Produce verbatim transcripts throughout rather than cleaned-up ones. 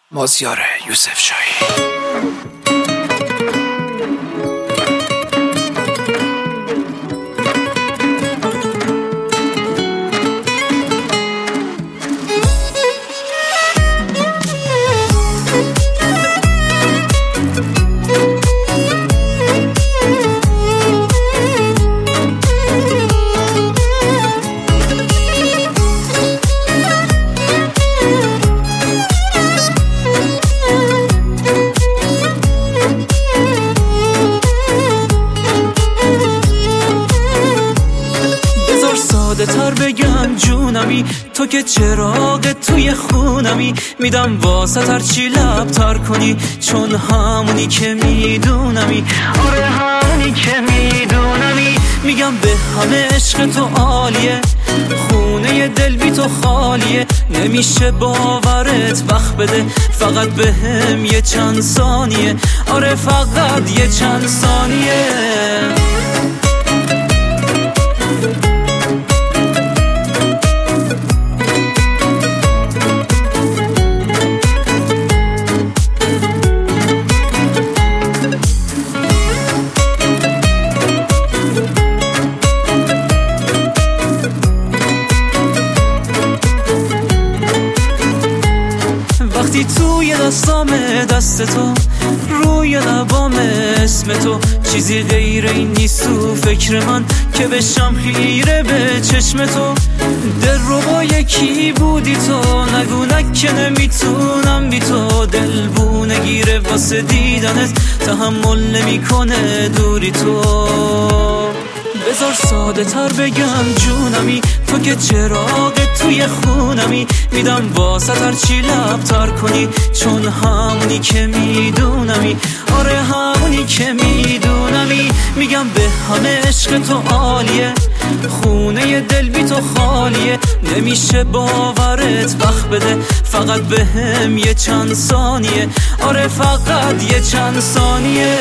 مازیار یوسف شاهی. تر بگم جونمی، تو که چراغ توی خونمی، میدم واسه هر چی لب تر کنی، چون همونی که میدونمی. آره همونی که میدونمی. میگم به همه عشق تو عالیه، خونه دل بی تو خالیه، نمیشه باورت وقت بده، فقط به هم یه چند ثانیه. آره فقط یه چند ثانیه. وقتی توی دستام دست تو، روی لبام اسم تو، چیزی غیر این نیست تو فکر من که بشم خیره به چشم تو. دل رو با یکی بودی تو، نگو نکه نمیتونم بی تو، دل بو نگیره واسه دیدنت، تحمل نمیکنه دوری تو. بذار ساده تر بگم جونمی، تو که چراغ توی خونمی، میدم واسه هر چی لب تر کنی، چون همونی که میدونمی. آره همونی که میدونمی. میگم به همه عشق تو عالیه، خونه دل بی تو خالیه، نمیشه باورت وقت بده، فقط به هم یه چند ثانیه. آره فقط یه چند ثانیه.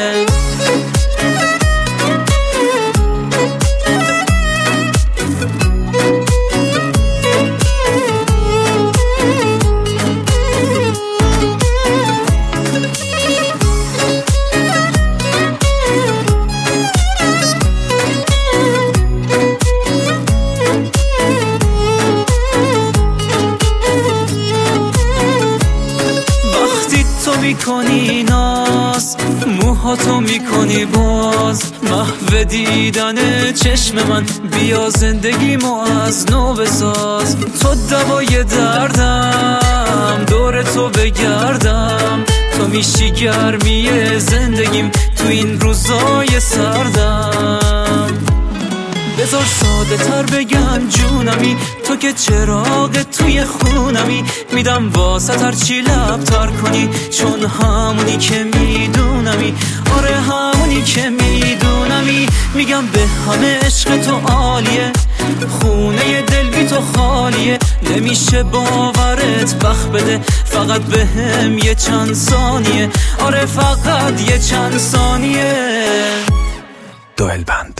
میکنی ناز، موهاتو میکنی باز، محو دیدن چشم من، بیا زندگیمو از نو بساز. تو دوای دردم، دور تو بگردم، تو میشی گرمی زندگیم تو این روزای سردم. بذار ساده تر بگم جونمی، تو که چراغ توی خونمی، میدم واسه هر چی لب تر کنی، چون همونی که میدونمی. آره همونی که میدونمی. میگم به همه عشق تو عالیه، خونه دل بی تو خالیه، نمیشه باورت وقت بده، فقط به هم یه چند ثانیه. آره فقط یه چند ثانیه. دوئل بند.